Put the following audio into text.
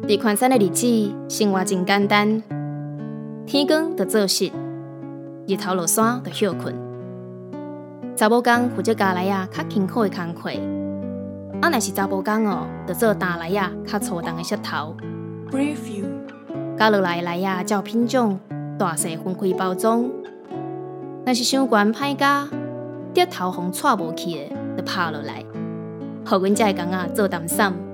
伫宽山的日子，生活真简单。天光就做事，日头落山就休困。查某工负责家内较辛苦的工课，若是查甫工就做担内较粗重的石头。加落来的内照品种，大细分开包装。若是伤悬歹加，跌头风带无去的，就拍落来，互阮遮的工做淡散。